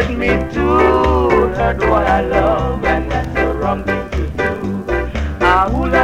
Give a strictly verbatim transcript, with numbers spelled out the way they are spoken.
hurt me too, hurt what I love, and that's the wrong thing to do. Ah, hula